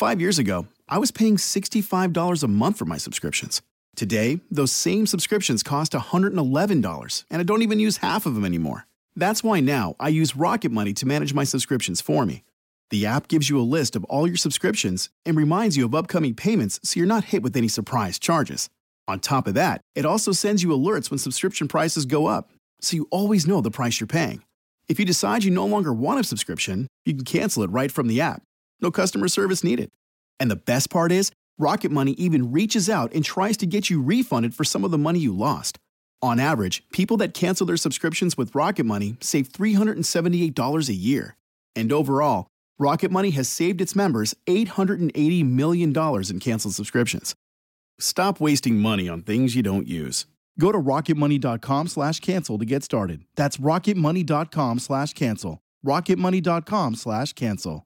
5 years ago, I was paying $65 a month for my subscriptions. Today, those same subscriptions cost $111, and I don't even use half of them anymore. That's why now I use Rocket Money to manage my subscriptions for me. The app gives you a list of all your subscriptions and reminds you of upcoming payments so you're not hit with any surprise charges. On top of that, it also sends you alerts when subscription prices go up, so you always know the price you're paying. If you decide you no longer want a subscription, you can cancel it right from the app. No customer service needed. And the best part is, Rocket Money even reaches out and tries to get you refunded for some of the money you lost. On average, people that cancel their subscriptions with Rocket Money save $378 a year. And overall, Rocket Money has saved its members $880 million in canceled subscriptions. Stop wasting money on things you don't use. Go to rocketmoney.com/cancel to get started. That's rocketmoney.com/cancel. rocketmoney.com/cancel.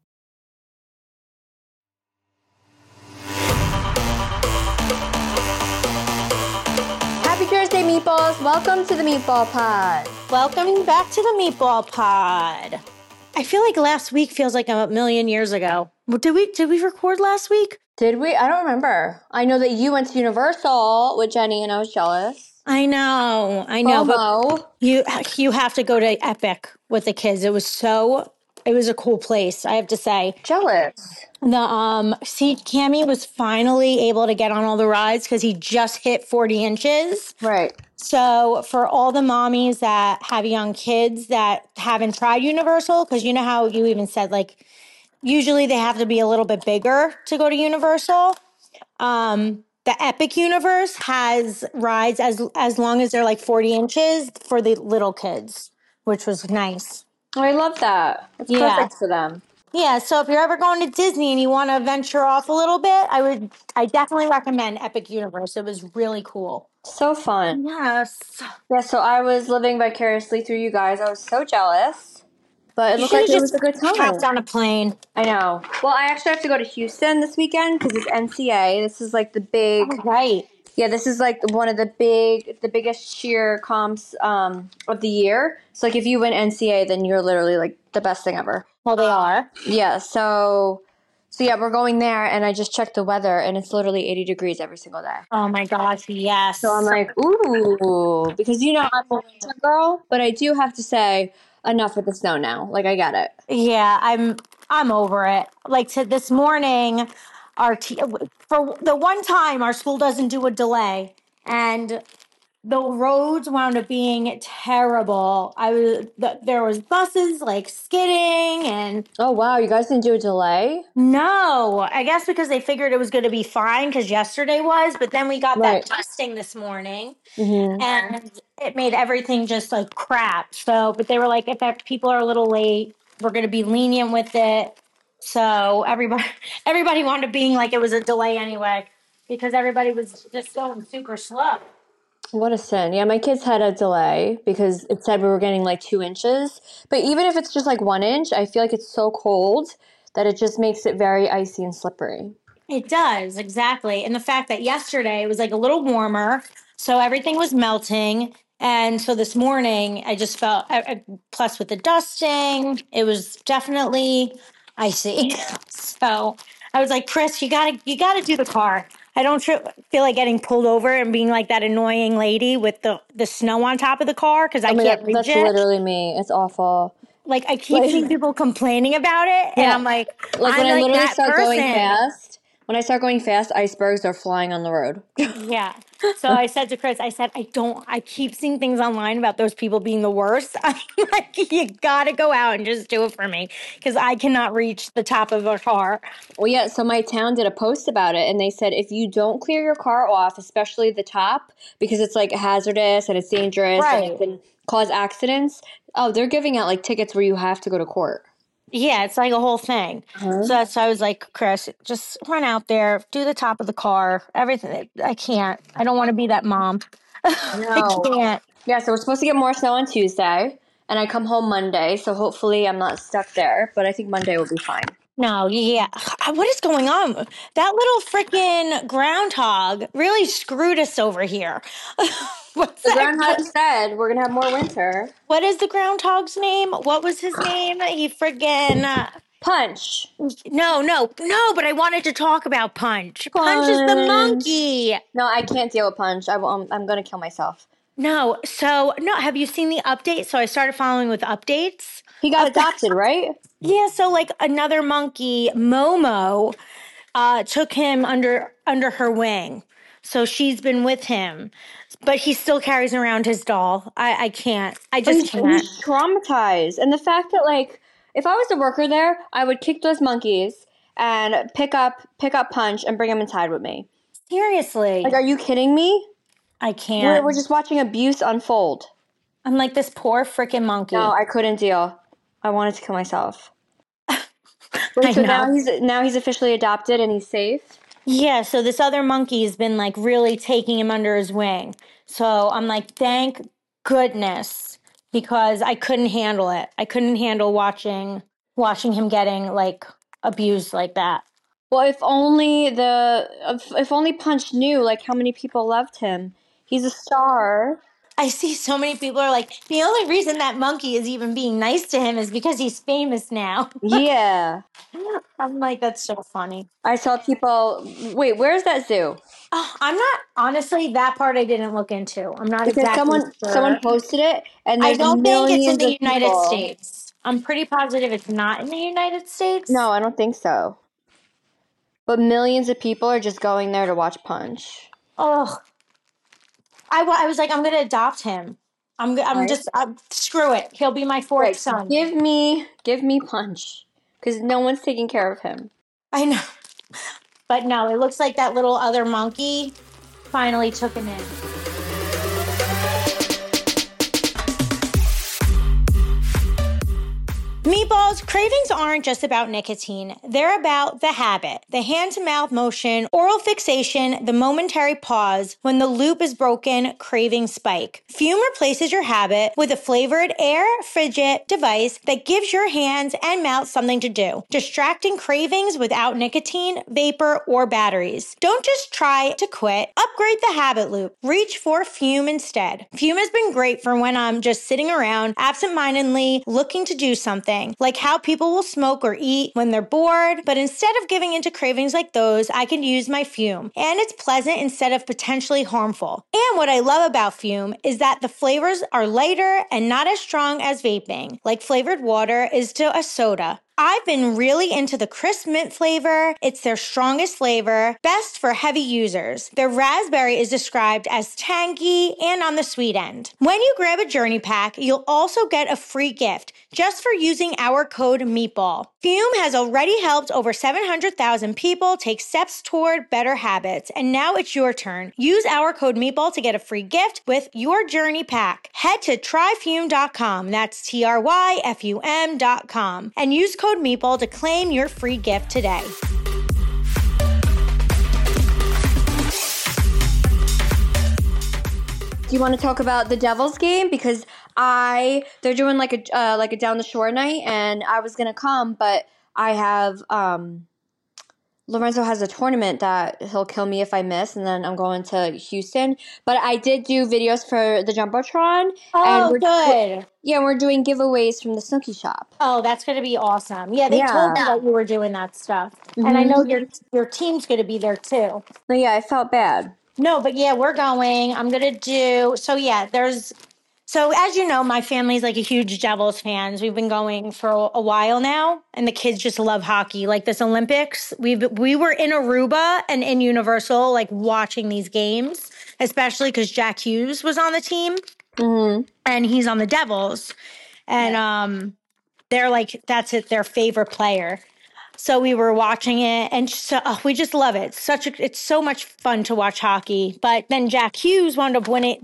Happy Thursday, Meatballs. Welcome to the Meatball Pod. Welcome back to the Meatball Pod. I feel like last week feels like a million years ago. Did we record last week? Did we? I don't remember. I know that you went to Universal with Jenny and I was jealous. I know. FOMO. But you have to go to Epic with the kids. It was a cool place, I have to say. Jealous. Cammy was finally able to get on all the rides because he just hit 40 inches. Right. So for all the mommies that have young kids that haven't tried Universal, because you know how you even said, like, usually they have to be a little bit bigger to go to Universal. The Epic Universe has rides as long as they're like 40 inches for the little kids, which was nice. Oh, I love that. It's perfect for them. Yeah, so if you're ever going to Disney and you want to venture off a little bit, I definitely recommend Epic Universe. It was really cool. So fun. Yes. Yeah, so I was living vicariously through you guys. I was so jealous. But it looked like it was a good time. Hopped on a plane. I know. Well, I actually have to go to Houston this weekend because it's NCA. This is like the big... Oh, right. Yeah, this is like one of the biggest cheer comps of the year. So like if you win NCA, then you're literally like the best thing ever. Well, they are. Yeah, so yeah, we're going there, and I just checked the weather, and it's literally 80 degrees every single day. Oh my gosh, yes. So I'm like, ooh, because I'm a winter girl, but I do have to say, enough with the snow now. Like, I get it. Yeah, I'm over it. Like this morning, for the one time our school doesn't do a delay, and the roads wound up being terrible. There was buses like skidding and... Oh, wow. You guys didn't do a delay? No. I guess because they figured it was going to be fine because yesterday was, but then we got that dusting this morning and it made everything just like crap. So, but they were like, if people are a little late, we're going to be lenient with it. So everybody wound up being like it was a delay anyway because everybody was just going super slow. What a sin. Yeah, my kids had a delay because it said we were getting like 2 inches. But even if it's just like 1 inch, I feel like it's so cold that it just makes it very icy and slippery. It does, exactly. And the fact that yesterday it was like a little warmer, so everything was melting. And so this morning I just felt, plus with the dusting, it was definitely icy. So I was like, Chris, you gotta do the car. I don't feel like getting pulled over and being like that annoying lady with the snow on top of the car because I can't reach that's it. That's literally me. It's awful. Like I keep seeing people complaining about it, and I'm like when I like literally start person. going fast. When I start going fast, icebergs are flying on the road. Yeah. So I said to Chris, I keep seeing things online about those people being the worst. I'm like, you gotta go out and just do it for me because I cannot reach the top of a car. Well, yeah, so my town did a post about it, and they said if you don't clear your car off, especially the top, because it's like hazardous and it's dangerous and it can cause accidents, they're giving out like tickets where you have to go to court. Yeah, it's like a whole thing. So that's why I was like, Chris, just run out there, do the top of the car, everything. I can't. I don't want to be that mom. No. I can't. Yeah, so we're supposed to get more snow on Tuesday, and I come home Monday, so hopefully I'm not stuck there, but I think Monday will be fine. No, yeah. What is going on? That little freaking groundhog really screwed us over here. The groundhog said we're going to have more winter. What is the groundhog's name? What was his name? He freaking... Punch. No, but I wanted to talk about Punch. Punch is the Punch. monkey. No, I can't deal with Punch. I'm going to kill myself. No, have you seen the update? So I started following with updates. He got adopted, right? Yeah, so like another monkey, Momo, took him under her wing. So she's been with him, but he still carries around his doll. I can't. I just can't. He's traumatized. And the fact that, like, if I was a worker there, I would kick those monkeys and pick up Punch and bring him inside with me. Seriously. Like, are you kidding me? I can't. We're just watching abuse unfold. I'm like, this poor freaking monkey. No, I couldn't deal. I wanted to kill myself. Wait, so now he's officially adopted and he's safe? Yeah, so this other monkey has been like really taking him under his wing. So I'm like, thank goodness, because I couldn't handle it. I couldn't handle watching him getting like abused like that. Well, if only Punch knew like how many people loved him. He's a star. I see so many people are like, the only reason that monkey is even being nice to him is because he's famous now. Yeah. I'm like, that's so funny. I saw people. Wait, where's that zoo? I'm not, honestly, that part I didn't look into. I'm not because exactly sure. Someone posted it, and I don't think it's in the United people. States. I'm pretty positive it's not in the United States. No, I don't think so. But millions of people are just going there to watch Punch. Oh, I was like, I'm gonna adopt him. Screw it. He'll be my fourth son. Give me Punch, because no one's taking care of him. I know, but no, it looks like that little other monkey finally took him in. Meatballs, cravings aren't just about nicotine. They're about the habit, the hand-to-mouth motion, oral fixation, the momentary pause. When the loop is broken, cravings spike. Fume replaces your habit with a flavored air fidget device that gives your hands and mouth something to do, distracting cravings without nicotine, vapor, or batteries. Don't just try to quit. Upgrade the habit loop. Reach for Fume instead. Fume has been great for when I'm just sitting around absent-mindedly looking to do something, like how people will smoke or eat when they're bored. But instead of giving into cravings like those, I can use my Fume, and it's pleasant instead of potentially harmful. And what I love about Fume is that the flavors are lighter and not as strong as vaping, like flavored water is to a soda. I've been really into the crisp mint flavor. It's their strongest flavor, best for heavy users. Their raspberry is described as tangy and on the sweet end. When you grab a Journey Pack, you'll also get a free gift just for using our code MEATBALL. Fume has already helped over 700,000 people take steps toward better habits, and now it's your turn. Use our code MEATBALL to get a free gift with your Journey Pack. Head to tryfume.com, that's TRYFUM.com, and use code MEATBALL to claim your free gift today. Do you want to talk about the Devils game? Because they're doing like a down the shore night, and I was gonna come, but I have Lorenzo has a tournament that he'll kill me if I miss, and then I'm going to Houston. But I did do videos for the Jumbotron. Oh, and good. We're doing giveaways from the Snooki shop. Oh, that's going to be awesome. Yeah, they told me that you were doing that stuff. Mm-hmm. And I know your team's going to be there too. But yeah, I felt bad. No, but yeah, we're going. I'm going to do... So as you know, my family's like a huge Devils fans. We've been going for a while now, and the kids just love hockey. Like this Olympics, we were in Aruba and in Universal, like watching these games, especially because Jack Hughes was on the team, and he's on the Devils, and they're like, that's it, their favorite player. So we were watching it, and we just love it. It's so much fun to watch hockey. But then Jack Hughes wound up winning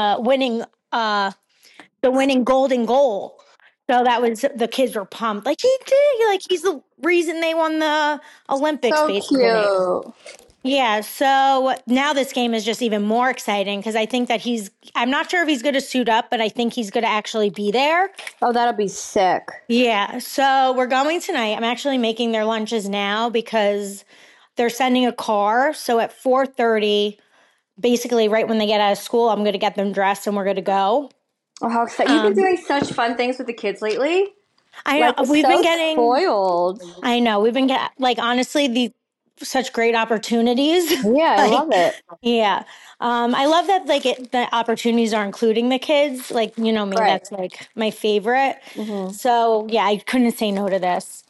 golden goal. So that was, the kids were pumped. Like he did, like he's the reason they won the Olympics. So basically. Cute. Yeah. So now this game is just even more exciting because I think that I'm not sure if he's going to suit up, but I think he's going to actually be there. Oh, that'll be sick. Yeah. So we're going tonight. I'm actually making their lunches now because they're sending a car. So at 4:30, basically right when they get out of school, I'm going to get them dressed and we're going to go. Oh, how exciting. You've been doing such fun things with the kids lately. I Like, know it's we've been so getting. spoiled. I know we've been getting like honestly the such great opportunities. Yeah, I love Like, it. yeah, I love that like the opportunities are including the kids. Like you know me, Right. that's like my favorite. Hmm. So yeah, I couldn't say no to this.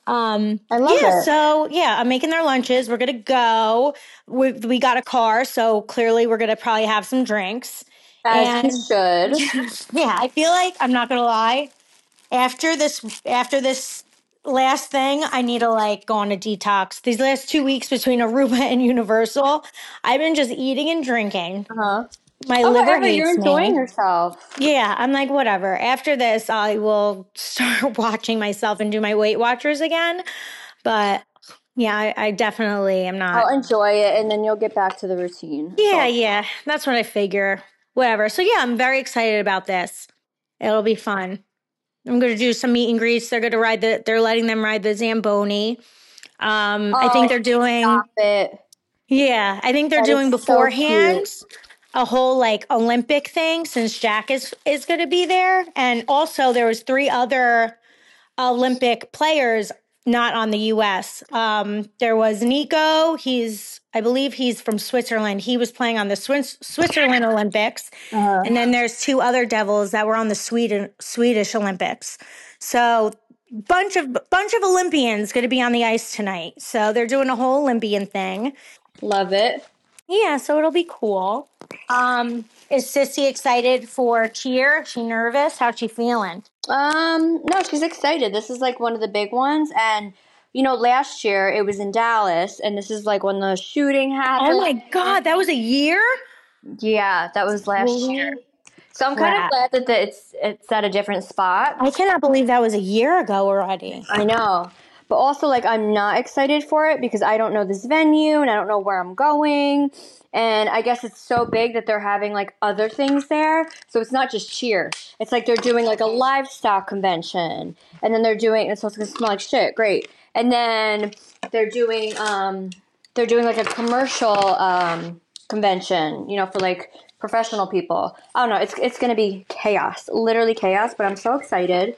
I love Yeah, it. so yeah, I'm making their lunches. We're gonna go. We got a car, so clearly we're gonna probably have some drinks. As he And should. yeah, I feel like I'm not gonna lie. After this last thing, I need to like go on a detox. These last 2 weeks between Aruba and Universal, I've been just eating and drinking. Uh-huh. My Oh, liver whatever. You're hates enjoying me. yourself. Yeah, I'm like, whatever. After this, I will start watching myself and do my Weight Watchers again. But yeah, I definitely am not. I'll enjoy it, and then you'll get back to the routine. Yeah, So, yeah, that's what I figure. Whatever. So yeah, I'm very excited about this. It'll be fun. I'm going to do some meet and greets. They're letting them ride the Zamboni. I oh, think they're doing, stop it. yeah, I think they're That doing is so beforehand cute. a whole like Olympic thing since Jack is going to be there. And also there was three other Olympic players not on the US. There was Nico. I believe he's from Switzerland. He was playing on the Switzerland Olympics. Uh-huh. And then there's two other devils that were on the Swedish Olympics. So bunch of Olympians going to be on the ice tonight. So they're doing a whole Olympian thing. Love it. Yeah, so it'll be cool. Is Sissy excited for cheer? Is she nervous? How's she feeling? No, she's excited. This is like one of the big ones, and last year it was in Dallas, and this is like when the shooting Oh happened. my God, that was a year? Yeah, that was last year. Holy So I'm kind of crap. glad that it's at a different spot. I cannot believe that was a year ago already. I know. But also, like, I'm not excited for it because I don't know this venue and I don't know where I'm going. And I guess it's so big that they're having, like, other things there. So it's not just cheer. It's like they're doing, like, a livestock convention. And then and so it's going to smell like shit. Great. And then they're doing, like, a commercial convention, for, like, professional people. I don't know. It's going to be chaos. Literally chaos. But I'm so excited.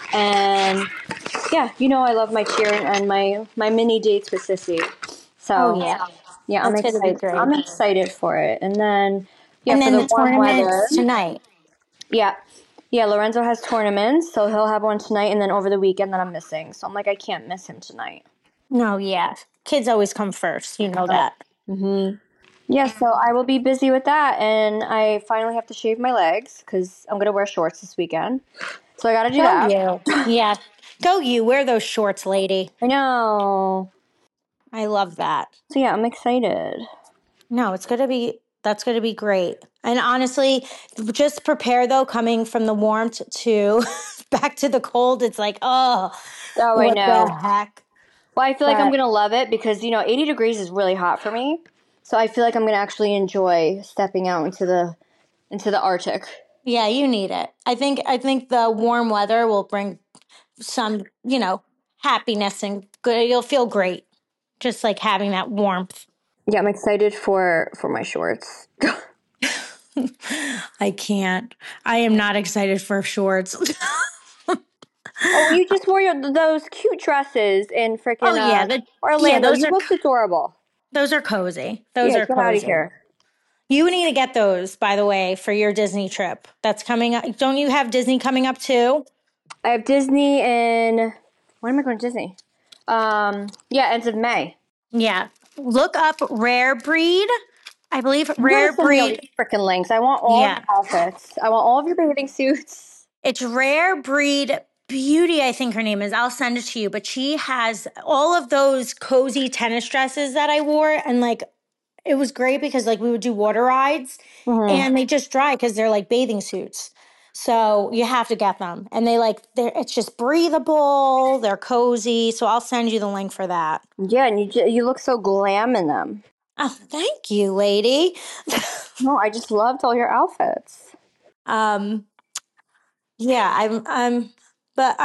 And yeah, I love my cheer and my mini dates with Sissy. So Oh yeah, yeah, I'm that's going to be excited. great. I'm excited for it. And then yeah, And for then the the warm weather. tournament's tonight. Yeah. Yeah, Lorenzo has tournaments, so he'll have one tonight and then over the weekend that I'm missing. So I'm like, I can't miss him tonight. No, yeah. Kids always come first. You know that. Yeah, so I will be busy with that, and I finally have to shave my legs because I'm gonna wear shorts this weekend. So I got to do Go that. you. Yeah. Go you. Wear those shorts, lady. I know. I love that. So yeah, I'm excited. No, that's going to be great. And honestly, just prepare though, coming from the warmth to back to the cold. It's like, oh, Oh, I what know. the heck? Well, I feel like I'm But going to love it because, 80 degrees is really hot for me. So I feel like I'm going to actually enjoy stepping out into the Arctic. yeah, you need it. I think the warm weather will bring some, happiness and good. You'll feel great just like having that warmth. Yeah, I'm excited for my shorts. I can't. I am not excited for shorts. Oh, you just wore those cute dresses in Oh freaking yeah, Orlando. those You are looked adorable. cozy. Those Yeah, are get out of cozy. here. You need to get those, by the way, for your Disney trip. That's coming up. Don't you have Disney coming up too? I have Disney in... When am I going to Disney? Yeah, ends of May. Yeah. Look up Rare Breed. I believe You gotta Rare send me all these Breed. freaking links. I want all of Yeah. your outfits. I want all of your bathing suits. It's Rare Breed Beauty, I think her name is. I'll send it to you. But she has all of those cozy tennis dresses that I wore. And like, it was great because like we would do water rides Mm-hmm. and they just dry because they're like bathing suits. So you have to get them. And it's just breathable. They're cozy. So I'll send you the link for that. Yeah, and you look so glam in them. Oh, thank you, lady. No, I just loved all your outfits. um, yeah, but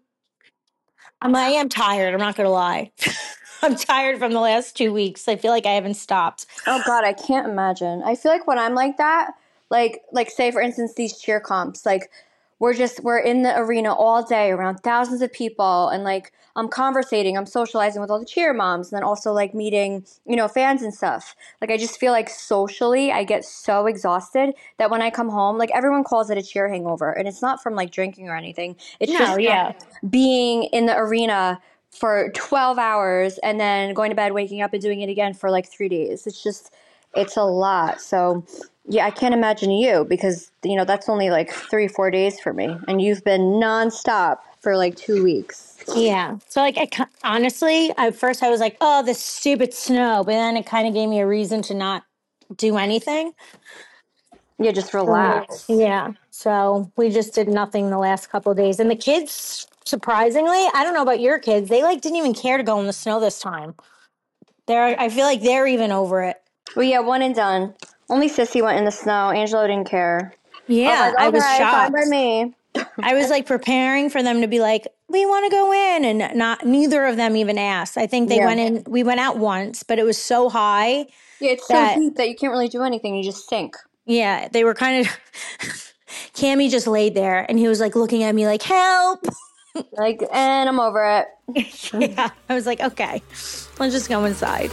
I am tired. I'm not going to lie. I'm tired from the last 2 weeks. I feel like I haven't stopped. Oh God, I can't imagine. I feel like when I'm like that, like say for instance these cheer comps, like we're in the arena all day around thousands of people, and like I'm conversating, I'm socializing with all the cheer moms, and then also like meeting, fans and stuff. Like I just feel like socially I get so exhausted that when I come home, like everyone calls it a cheer hangover, and it's not from like drinking or anything. It's just being in the arena for 12 hours and then going to bed, waking up and doing it again for like 3 days. It's a lot. So yeah, I can't imagine you, because that's only like 3-4 days for me, and you've been nonstop for like 2 weeks. Yeah. So like, honestly, at first I was like, oh, this stupid snow, but then it kind of gave me a reason to not do anything. Yeah, just relax. Yeah. So we just did nothing the last couple of days, and the kids, surprisingly, I don't know about your kids, they like didn't even care to go in the snow this time. I feel like they're even over it. Well, yeah, one and done. Only Sissy went in the snow. Angelo didn't care. Yeah, I was shocked. Fine by me. I was like preparing for them to be like, we want to go in, and neither of them even asked. I think they went in. We went out once, but it was so high. Yeah, it's so deep that you can't really do anything. You just sink. Yeah, they were kind of. Cammy just laid there, and he was like looking at me like, help. Like, and I'm over it. Yeah, I was like, okay, let's just go inside.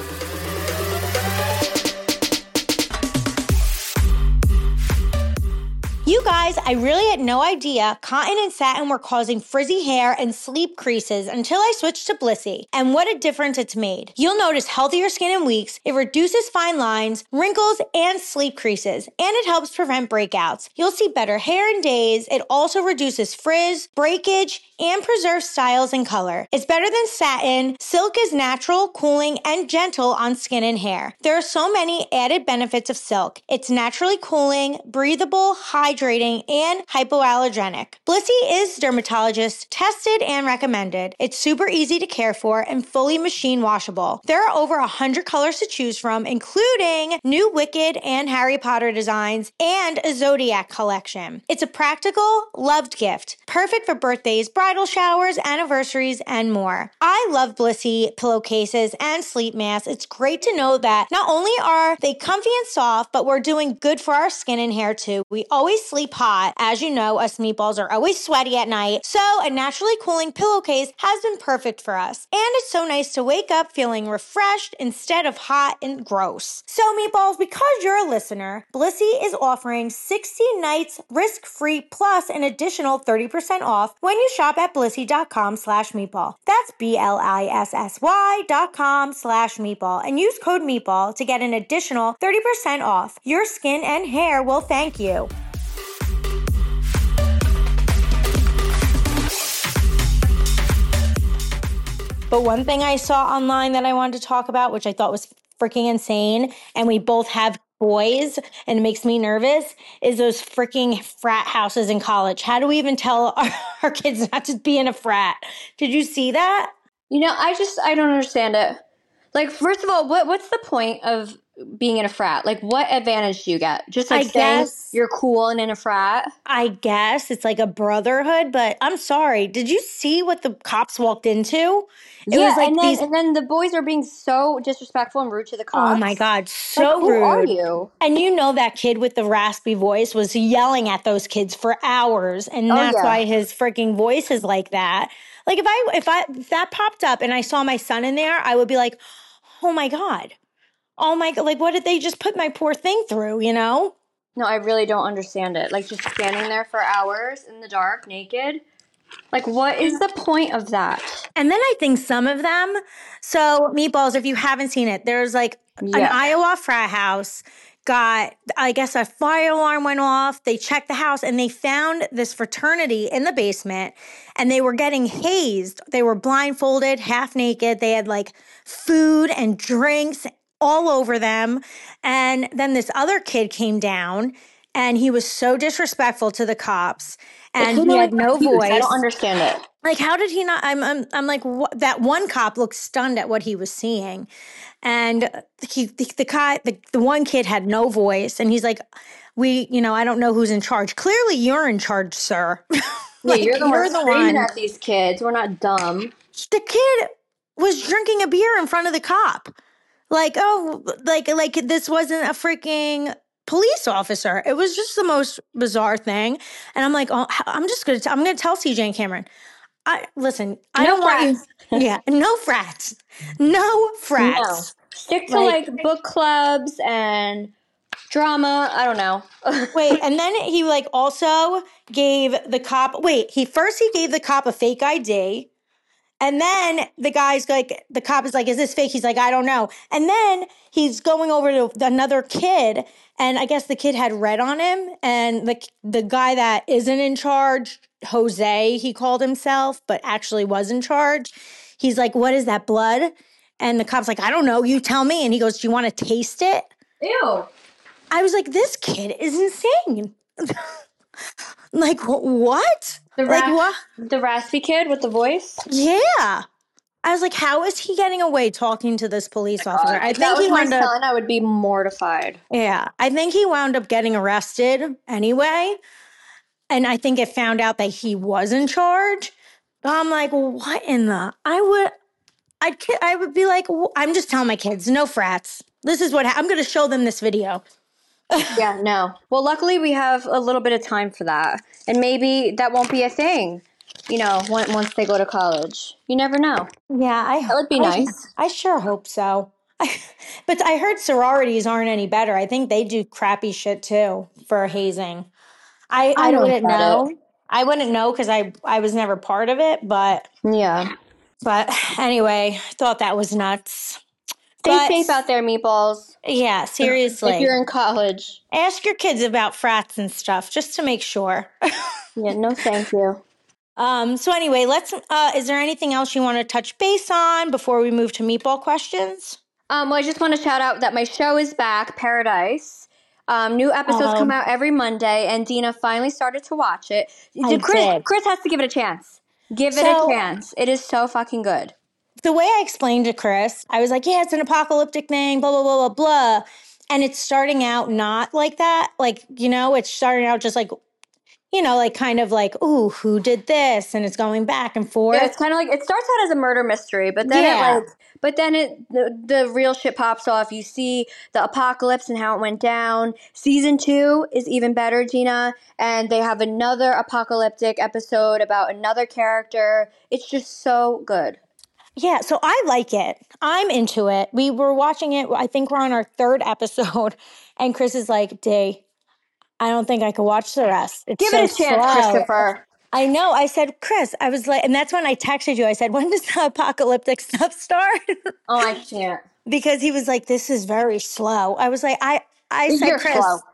You guys, I really had no idea cotton and satin were causing frizzy hair and sleep creases until I switched to Blissy, and what a difference it's made. You'll notice healthier skin in weeks, it reduces fine lines, wrinkles, and sleep creases, and it helps prevent breakouts. You'll see better hair in days. It also reduces frizz, breakage, and preserves styles and color. It's better than satin. Silk is natural, cooling, and gentle on skin and hair. There are so many added benefits of silk. It's naturally cooling, breathable, hydrating, and hypoallergenic. Blissy is dermatologist tested and recommended. It's super easy to care for and fully machine washable. There are over 100 colors to choose from, including new Wicked and Harry Potter designs and a Zodiac collection. It's a practical, loved gift, perfect for birthdays, bridal showers, anniversaries, and more. I love Blissy pillowcases and sleep masks. It's great to know that not only are they comfy and soft, but we're doing good for our skin and hair too. We always sleep hot. As you know, us meatballs are always sweaty at night, so a naturally cooling pillowcase has been perfect for us. And it's so nice to wake up feeling refreshed instead of hot and gross. So meatballs, because you're a listener, Blissy is offering 60 nights risk-free plus an additional 30% off when you shop at blissy.com/meatball. That's BLISSY.com/meatball, and use code meatball to get an additional 30% off. Your skin and hair will thank you. But one thing I saw online that I wanted to talk about, which I thought was freaking insane, and we both have boys, and it makes me nervous, is those freaking frat houses in college. How do we even tell our kids not to be in a frat? Did you see that? I don't understand it. Like, first of all, what's the point of being in a frat? Like, what advantage do you get? Just like saying you're cool and in a frat? I guess it's like a brotherhood, but I'm sorry. Did you see what the cops walked into? It was like and then the boys are being so disrespectful and rude to the cops. Oh my God, so rude. Who are you? And that kid with the raspy voice was yelling at those kids for hours, and that's why his freaking voice is like that. Like if that popped up and I saw my son in there, I would be like, oh my God, like what did they just put my poor thing through, No, I really don't understand it. Like just standing there for hours in the dark, naked. Like, what is the point of that? And then I think some of them, so meatballs, if you haven't seen it, there's like an Iowa frat house got, I guess a fire alarm went off. They checked the house and they found this fraternity in the basement and they were getting hazed. They were blindfolded, half naked. They had like food and drinks all over them. And then this other kid came down and he was so disrespectful to the cops. And he had no voice. I don't understand it. Like, how did he not? I'm like, what? That one cop looked stunned at what he was seeing, and the one kid had no voice, and he's like, I don't know who's in charge. Clearly, you're in charge, sir. Like, you're the one screaming at these kids. We're not dumb. The kid was drinking a beer in front of the cop. Like, oh, like this wasn't a freaking police officer. It was just the most bizarre thing. And I'm like, oh, I'm gonna tell CJ and Cameron. I don't want you. Yeah, no frats. No frats. No. Stick to like book clubs and drama. I don't know. Wait, and then he like also gave the cop. He gave the cop a fake ID. And then the cop is like, is this fake? He's like, I don't know. And then he's going over to another kid. And I guess the kid had red on him. And the guy that isn't in charge, Jose, he called himself, but actually was in charge. He's like, what is that, blood? And the cop's like, I don't know. You tell me. And he goes, do you want to taste it? Ew. I was like, this kid is insane. Like, what? The raspy kid with the voice? Yeah. I was like, how is he getting away talking to this police officer? I think he wound up, I would be mortified. Yeah. I think he wound up getting arrested anyway. And I think it found out that he was in charge. I'm like, what in the? I would be like, I'm just telling my kids, no frats. This is what I'm going to show them this video. Yeah, no. Well, luckily we have a little bit of time for that. And maybe that won't be a thing, once they go to college. You never know. Yeah, that would be nice. I sure hope so. But I heard sororities aren't any better. I think they do crappy shit too for hazing. I wouldn't know. I wouldn't know because I was never part of it, but yeah. But anyway, I thought that was nuts. Stay safe out there, meatballs. Yeah, seriously. If you're in college. Ask your kids about frats and stuff just to make sure. Yeah, no thank you. So anyway, is there anything else you want to touch base on before we move to meatball questions? Well, I just want to shout out that my show is back, Paradise. New episodes come out every Monday, and Dina finally started to watch it. Chris has to give it a chance. Give it a chance. It is so fucking good. The way I explained to Chris, I was like, yeah, it's an apocalyptic thing, blah, blah, blah, blah, blah. And it's starting out not like that. Like, it's starting out just like, like kind of like, ooh, who did this? And it's going back and forth. Yeah, it's kind of like, it starts out as a murder mystery, but then the real shit pops off. You see the apocalypse and how it went down. Season 2 is even better, Gina. And they have another apocalyptic episode about another character. It's just so good. Yeah, so I like it. I'm into it. We were watching it. I think we're on our 3rd episode. And Chris is like, Day, I don't think I can watch the rest. Give it a chance, slow. Christopher. I know. I said, Chris, I was like, and that's when I texted you. I said, when does the apocalyptic stuff start? Oh, I can't. Because he was like, this is very slow. I was like, I said, You're Chris. Slow.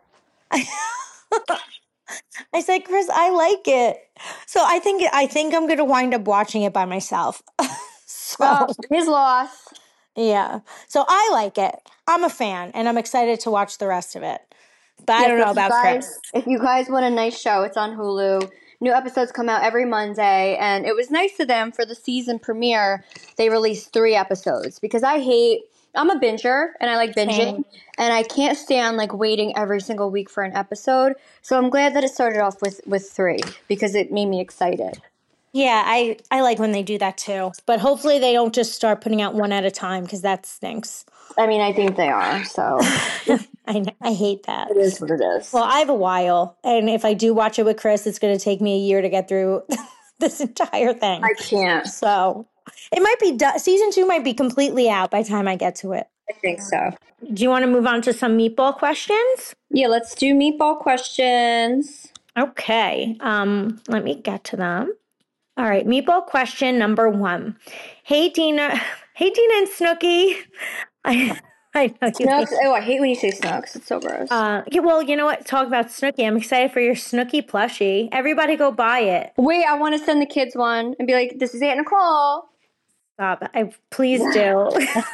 I said, Chris, I like it. So I think I'm going to wind up watching it by myself. Well, his loss. Yeah. So I like it. I'm a fan, and I'm excited to watch the rest of it. But I don't know about Chris. If you guys want a nice show, it's on Hulu. New episodes come out every Monday, and it was nice of them for the season premiere. They released 3 episodes because I'm a binger, and I like binging, and I can't stand like waiting every single week for an episode. So I'm glad that it started off with 3 because it made me excited. Yeah, I like when they do that too. But hopefully they don't just start putting out one at a time because that stinks. I mean, I think they are, so. I hate that. It is what it is. Well, I have a while, and if I do watch it with Chris, it's going to take me a year to get through this entire thing. I can't. So it might be, season 2 might be completely out by the time I get to it. I think so. Do you want to move on to some meatball questions? Yeah, let's do meatball questions. Okay, let me get to them. All right, meatball question number 1. Hey, Dina and Snooki. I know you. Snooks. Oh, I hate when you say Snooks. It's so gross. Yeah, well, you know what? Talk about Snooki. I'm excited for your Snooki plushie. Everybody go buy it. Wait, I want to send the kids one and be like, this is Aunt Nicole. Stop. Please do.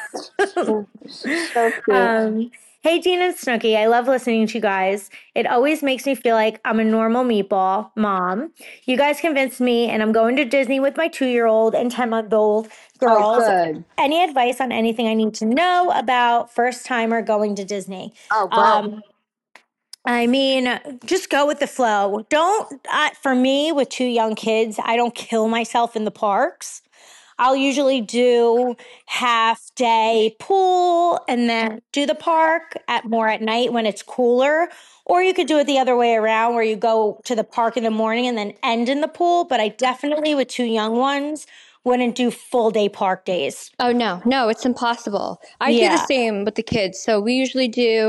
So cute. Hey, Dean and Snooki, I love listening to you guys. It always makes me feel like I'm a normal meatball mom. You guys convinced me, and I'm going to Disney with my 2-year-old and 10-month-old girls. Oh, good. Any advice on anything I need to know about first-timer going to Disney? Oh, wow. I mean, just go with the flow. For me, with 2 young kids, I don't kill myself in the parks. I'll usually do half day pool and then do the park more at night when it's cooler. Or you could do it the other way around where you go to the park in the morning and then end in the pool. But I definitely, with 2 young ones, wouldn't do full day park days. Oh, no, it's impossible. I do the same with the kids. So we usually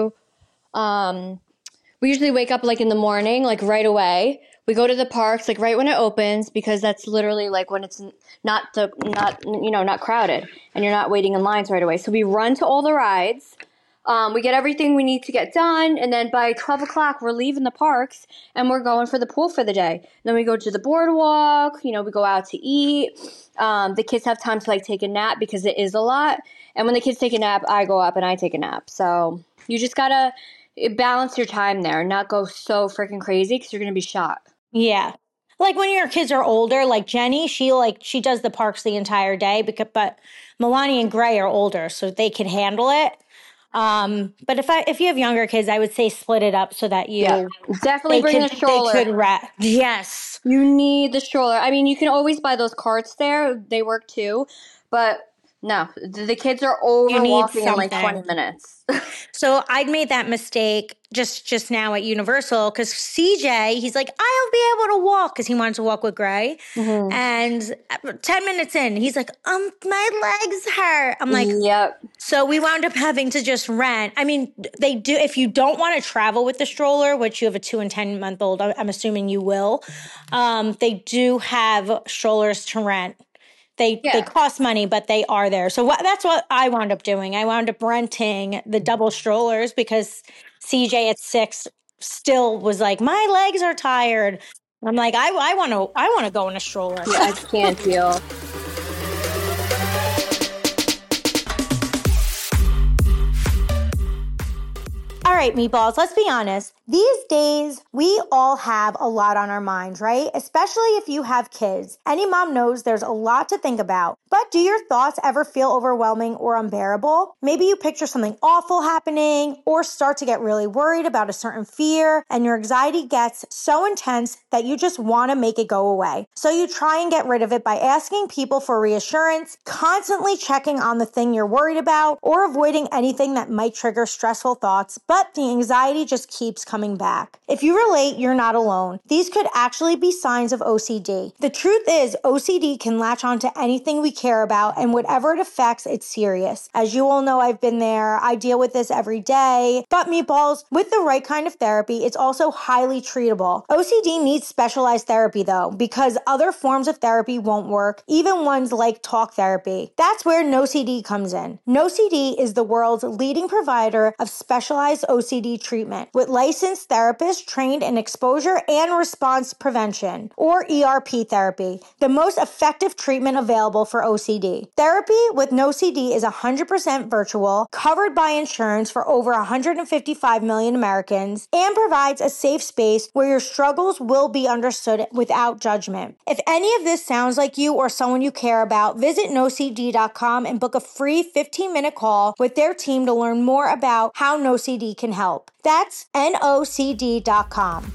wake up like in the morning, like right away. We go to the parks like right when it opens because that's literally like when it's not crowded and you're not waiting in lines right away. So we run to all the rides. We get everything we need to get done, and then by 12 o'clock, we're leaving the parks, and we're going for the pool for the day. Then we go to the boardwalk, we go out to eat. The kids have time to, take a nap because it is a lot. And when the kids take a nap, I go up and I take a nap. So you just got to balance your time there, not go so freaking crazy because you're going to be shot. Yeah. Like when your kids are older, like Jenny, she does the parks the entire day, but Milani and Gray are older, so they can handle it. But if you have younger kids, I would say split it up so that definitely bring a stroller. They could yes. You need the stroller. I mean, you can always buy those carts there. They work too. But no, the kids are over walking in like 20 minutes. So I'd made that mistake just now at Universal because CJ, he's like, I'll be able to walk because he wanted to walk with Gray. Mm-hmm. And 10 minutes in, he's like, my legs hurt. I'm like, yep. So we wound up having to just rent. I mean, they do, if you don't want to travel with the stroller, which you have a 2 and 10-month-old, I'm assuming you will, they do have strollers to rent. They cost money, but they are there. So that's what I wound up doing. I wound up renting the double strollers because CJ at 6 still was like, my legs are tired. I'm like, I want to go in a stroller. Yeah, I can't deal. All right, meatballs, let's be honest. These days, we all have a lot on our minds, right? Especially if you have kids. Any mom knows there's a lot to think about. But do your thoughts ever feel overwhelming or unbearable? Maybe you picture something awful happening or start to get really worried about a certain fear and your anxiety gets so intense that you just want to make it go away. So you try and get rid of it by asking people for reassurance, constantly checking on the thing you're worried about, or avoiding anything that might trigger stressful thoughts, but the anxiety just keeps coming back. If you relate, you're not alone. These could actually be signs of OCD. The truth is, OCD can latch onto anything we care about, and whatever it affects, it's serious. As you all know, I've been there. I deal with this every day. But meatballs, with the right kind of therapy, it's also highly treatable. OCD needs specialized therapy though, because other forms of therapy won't work, even ones like talk therapy. That's where NoCD comes in. NoCD is the world's leading provider of specialized OCD treatment with licensed therapists trained in exposure and response prevention, or ERP therapy, the most effective treatment available for OCD. Therapy with NoCD is 100% virtual, covered by insurance for over 155 million Americans, and provides a safe space where your struggles will be understood without judgment. If any of this sounds like you or someone you care about, visit NoCD.com and book a free 15-minute call with their team to learn more about how NoCD can help. That's NoCD.com.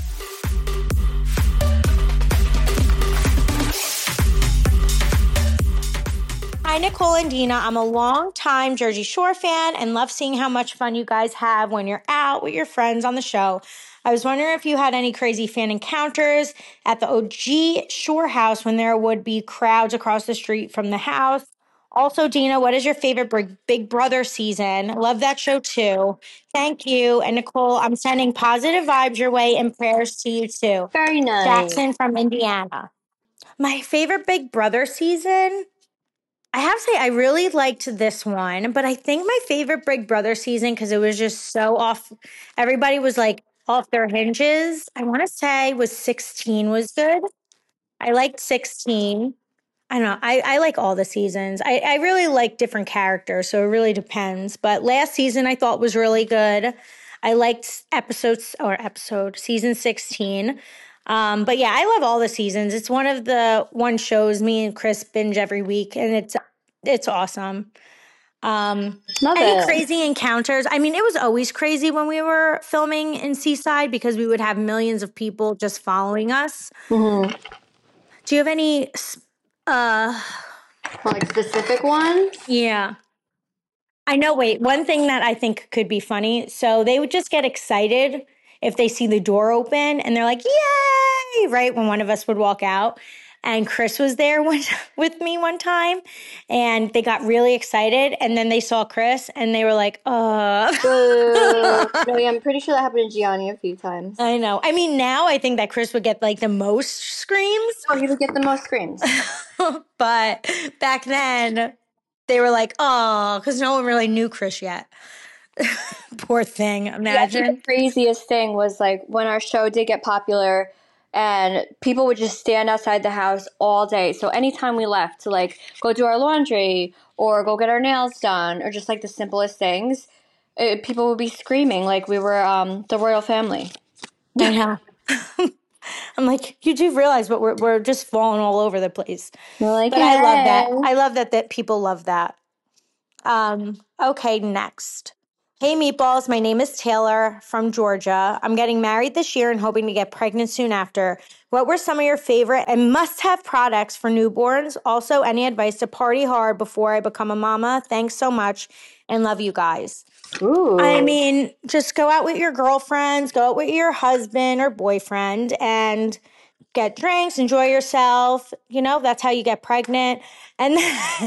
Hi, Nicole and Dina. I'm a long-time Jersey Shore fan and love seeing how much fun you guys have when you're out with your friends on the show. I was wondering if you had any crazy fan encounters at the OG Shore House when there would be crowds across the street from the house. Also, Dina, what is your favorite Big Brother season? Love that show too. Thank you. And Nicole, I'm sending positive vibes your way and prayers to you too. Very nice. Jackson from Indiana. My favorite Big Brother season? I have to say I really liked this one, but I think my favorite Big Brother season, because it was just so off, everybody was like off their hinges. I want to say was 16 was good. I liked 16. I don't know. I like all the seasons. I really like different characters, so it really depends. But last season I thought was really good. I liked season 16. But yeah, I love all the seasons. It's one of the shows me and Chris binge every week, and it's awesome. Any crazy encounters? I mean, it was always crazy when we were filming in Seaside because we would have millions of people just following us. Mm-hmm. Do you have any Like specific ones? Yeah. I know. Wait, one thing that I think could be funny. So they would just get excited if they see the door open and they're like, yay, right? When one of us would walk out. And Chris was there with me one time and they got really excited. And then they saw Chris and they were like, No, yeah, I'm pretty sure that happened to Gianni a few times. I know. I mean, now I think that Chris would get like the most screams. Oh, he would get the most screams. But back then, they were like, oh, because no one really knew Chris yet. Poor thing. Imagine. Yeah, the craziest thing was like when our show did get popular and people would just stand outside the house all day. So anytime we left to like go do our laundry or go get our nails done or just like the simplest things, people would be screaming like we were the royal family. I know. I'm like, you do realize, but we're just falling all over the place. Like, but I love that. I love that people love that. Okay, next. Hey, Meatballs. My name is Taylor from Georgia. I'm getting married this year and hoping to get pregnant soon after. What were some of your favorite and must-have products for newborns? Also, any advice to party hard before I become a mama? Thanks so much and love you guys. Ooh. I mean, just go out with your girlfriends, go out with your husband or boyfriend and get drinks, enjoy yourself. You know, that's how you get pregnant. And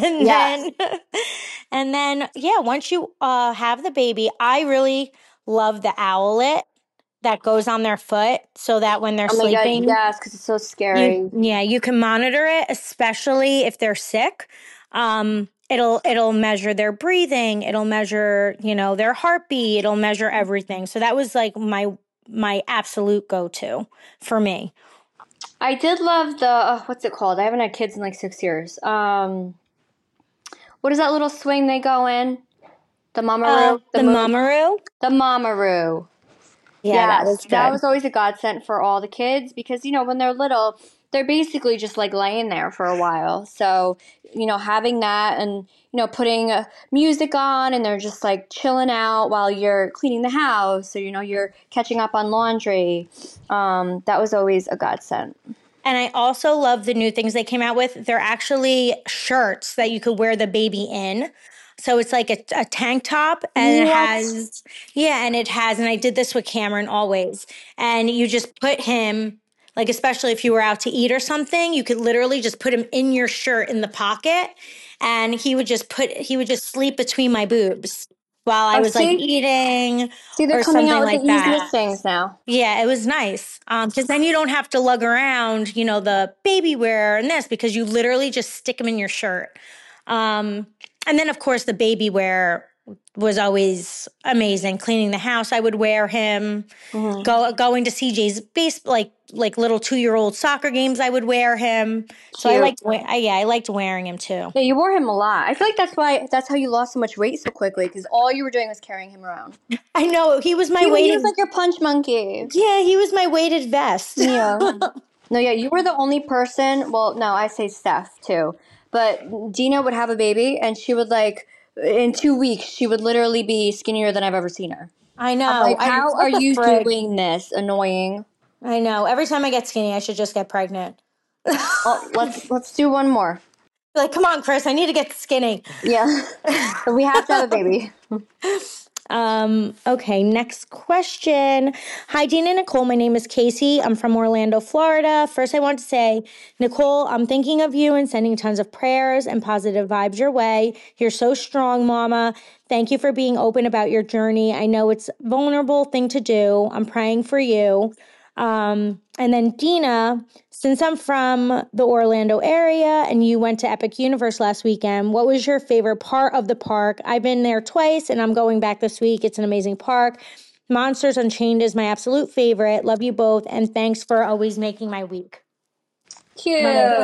then, yeah, once you have the baby, I really love the owlet that goes on their foot so that when they're sleeping. God, yes, because it's so scary. You can monitor it, especially if they're sick. It'll measure their breathing. It'll measure, their heartbeat. It'll measure everything. So that was like my absolute go-to for me. I did love the, what's it called? I haven't had kids in like 6 years. What is that little swing they go in? The Mamaroo? The Mamaroo? The Mamaroo. Yeah, that was good. That was always a godsend for all the kids because, when they're little, they're basically just like laying there for a while. So, having that and, putting music on and they're just like chilling out while you're cleaning the house or, you're catching up on laundry. That was always a godsend. And I also love the new things they came out with. They're actually shirts that you could wear the baby in. So it's like a tank top and it has, and I did this with Cameron always. And you just put him, like, especially if you were out to eat or something, you could literally just put him in your shirt in the pocket and he would just sleep between my boobs while I was like eating. See, they're coming out with the easiest things now. Yeah, it was nice. Because then you don't have to lug around, the baby wear and this because you literally just stick them in your shirt. And then, of course, the baby wear was always amazing. Cleaning the house, I would wear him. Mm-hmm. Going to CJ's like little 2-year-old soccer games, I would wear him. Cute. So I liked wearing him too. Yeah, you wore him a lot. I feel like that's how you lost so much weight so quickly because all you were doing was carrying him around. I know he was weighted. He was like your punch monkey. Yeah, he was my weighted vest. Yeah. No, yeah, you were the only person. Well, no, I say Steph too. But Dina would have a baby, and she would in 2 weeks, she would literally be skinnier than I've ever seen her. I know. I'm like, how are you doing this? Annoying. I know. Every time I get skinny, I should just get pregnant. Well, let's do one more. Like, come on, Chris, I need to get skinny. Yeah. We have to have a baby. Okay, next question. Hi, Dean and Nicole. My name is Casey. I'm from Orlando, Florida. First, I want to say, Nicole, I'm thinking of you and sending tons of prayers and positive vibes your way. You're so strong, Mama. Thank you for being open about your journey. I know it's a vulnerable thing to do. I'm praying for you. And then Dina, since I'm from the Orlando area and you went to Epic Universe last weekend, what was your favorite part of the park? I've been there twice and I'm going back this week. It's an amazing park. Monsters Unchained is my absolute favorite. Love you both. And thanks for always making my week. Cute.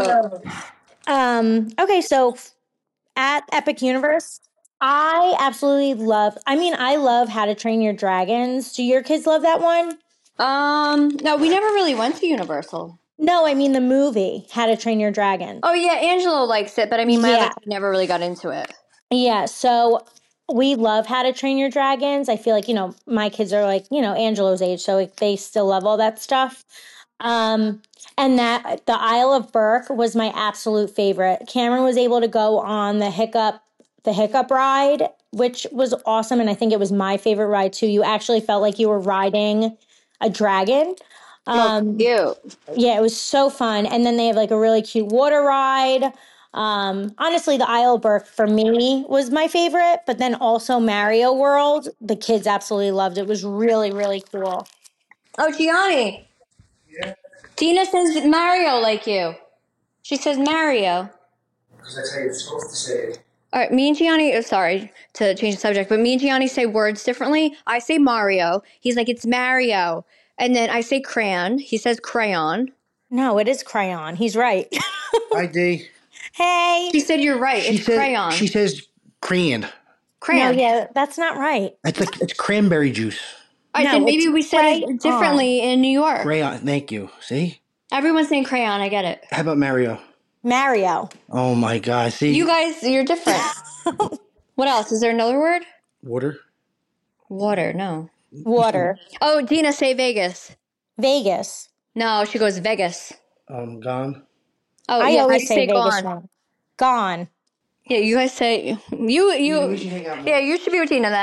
Okay, so at Epic Universe, I absolutely love How to Train Your Dragons. Do your kids love that one? No, we never really went to Universal. No, I mean the movie, How to Train Your Dragon. Oh, yeah, Angelo likes it, but I mean, my other kid never really got into it. Yeah, so we love How to Train Your Dragons. I feel like, my kids are like, Angelo's age, so they still love all that stuff. And that the Isle of Burke was my absolute favorite. Cameron was able to go on the hiccup ride, which was awesome. And I think it was my favorite ride too. You actually felt like you were riding a dragon. Cute. Yeah, it was so fun. And then they have like a really cute water ride. Honestly, the Isle of Burke for me was my favorite, but then also Mario World, the kids absolutely loved it. It was really, really cool. Oh, Gianni. Yeah. Tina says Mario like you. She says Mario. Because that's how you're supposed to say it. All right, me and Gianni, sorry to change the subject, but me and Gianni say words differently. I say Mario. He's like, it's Mario. And then I say crayon. He says crayon. No, it is crayon. He's right. Hi, Dee. Hey. She said you're right. It's crayon. She says crayon. Crayon. No, yeah, that's not right. It's cranberry juice. All right, then maybe we said it differently in New York. Crayon. Thank you. See? Everyone's saying crayon. I get it. How about Mario? Mario. Oh, my God. See? You guys, you're different. What else? Is there another word? Water. Water, no. Water. Oh, Dina, say Vegas. Vegas. No, she goes Vegas. Gone. Oh, I yeah, always say Vegas. Gone. Gone. Yeah, you guys say you. Yeah, you should be with Tina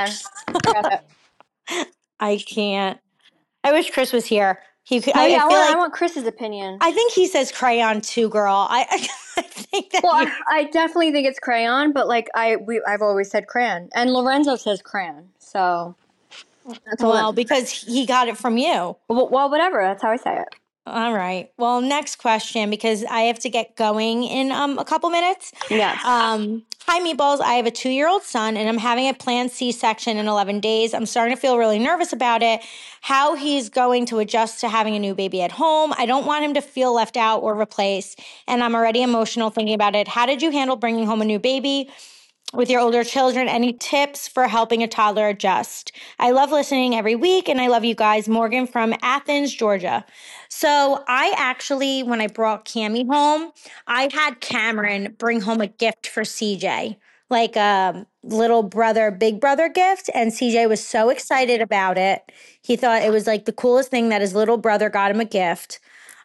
then. I can't. I wish Chris was here. I want Chris's opinion. I think he says crayon too, girl. I think that. Well, I definitely think it's crayon, but like I've always said crayon, and Lorenzo says crayon. So that's because he got it from you. Well, whatever. That's how I say it. All right. Well, next question, because I have to get going in a couple minutes. Yes. Hi, Meatballs. I have a 2-year-old son, and I'm having a planned C-section in 11 days. I'm starting to feel really nervous about it, how he's going to adjust to having a new baby at home. I don't want him to feel left out or replaced, and I'm already emotional thinking about it. How did you handle bringing home a new baby with your older children? Any tips for helping a toddler adjust? I love listening every week, and I love you guys. Morgan from Athens, Georgia. So I actually, when I brought Cammie home, I had Cameron bring home a gift for CJ, like a little brother, big brother gift. And CJ was so excited about it. He thought it was like the coolest thing that his little brother got him a gift.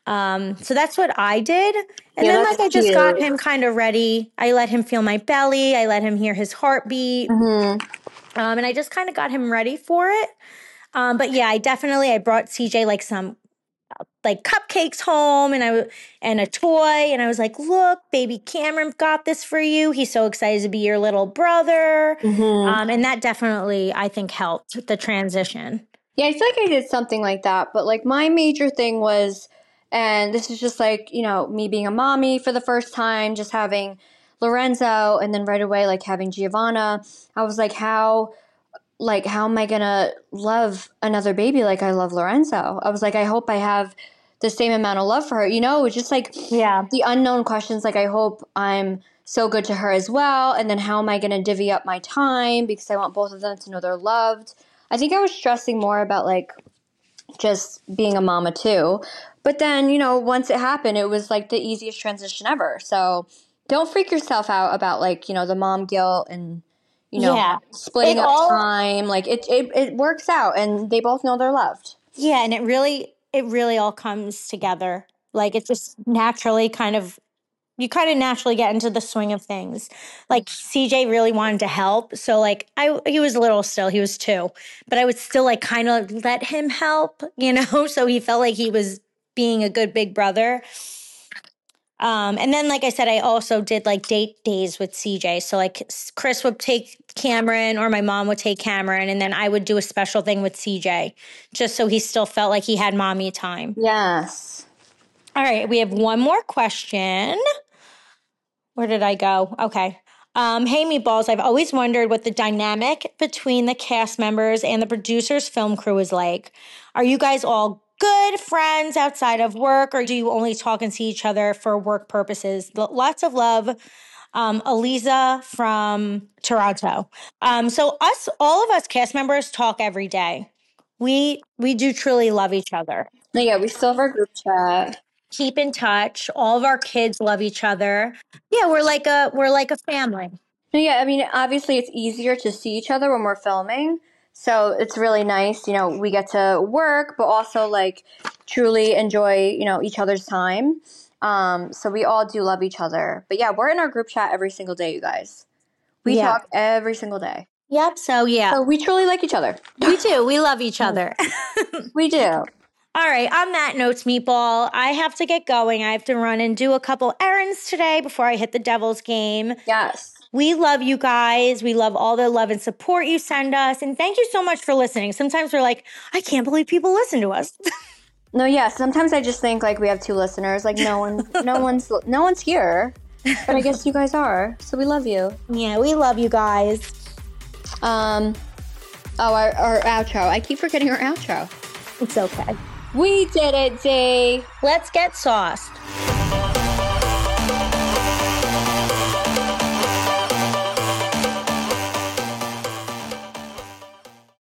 So that's what I did. And then I just got him kind of ready. I let him feel my belly. I let him hear his heartbeat. Mm-hmm. And I just kind of got him ready for it. But yeah, I brought CJ like some cupcakes home and a toy. And I was like, look, baby Cameron got this for you. He's so excited to be your little brother. Mm-hmm. And that definitely, I think, helped the transition. Yeah, I feel like I did something like that. But like my major thing was, and this is just like, me being a mommy for the first time, just having Lorenzo, and then right away, like having Giovanna. I was like, how am I going to love another baby like I love Lorenzo? I was like, I hope I have the same amount of love for her. Just like the unknown questions. Like, I hope I'm so good to her as well. And then how am I going to divvy up my time? Because I want both of them to know they're loved. I think I was stressing more about like just being a mama too. But then, once it happened, it was like the easiest transition ever. So don't freak yourself out about like, the mom guilt and, splitting up time. Like it works out and they both know they're loved. Yeah. And it really all comes together. Like it just naturally you kind of naturally get into the swing of things. Like CJ really wanted to help. So like he was little still, he was 2, but I would still like kind of let him help, so he felt like he was being a good big brother. And then, like I said, I also did like date days with CJ. So like Chris would take Cameron or my mom would take Cameron, and then I would do a special thing with CJ just so he still felt like he had mommy time. Yes. All right. We have one more question. Where did I go? Okay. Hey, Meatballs, I've always wondered what the dynamic between the cast members and the producers' film crew is like. Are you guys all good friends outside of work, or do you only talk and see each other for work purposes? Lots of love. Aliza from Toronto. So all of us cast members talk every day. We do truly love each other. Yeah, we still have our group chat. Keep in touch. All of our kids love each other. Yeah, we're like a family. Yeah, I mean, obviously it's easier to see each other when we're filming. So it's really nice, we get to work, but also like truly enjoy, each other's time. So we all do love each other. But yeah, we're in our group chat every single day, you guys. We talk every single day. Yep. So yeah. So we truly like each other. We do. We love each other. We do. All right. On that note, Meatball, I have to get going. I have to run and do a couple errands today before I hit the Devils game. Yes. We love you guys. We love all the love and support you send us. And thank you so much for listening. Sometimes we're like, I can't believe people listen to us. No, yeah. Sometimes I just think like we have 2 listeners. Like no one's here. But I guess you guys are. So we love you. Yeah, we love you guys. Our outro. I keep forgetting our outro. It's okay. We did it, D. Let's get sauced.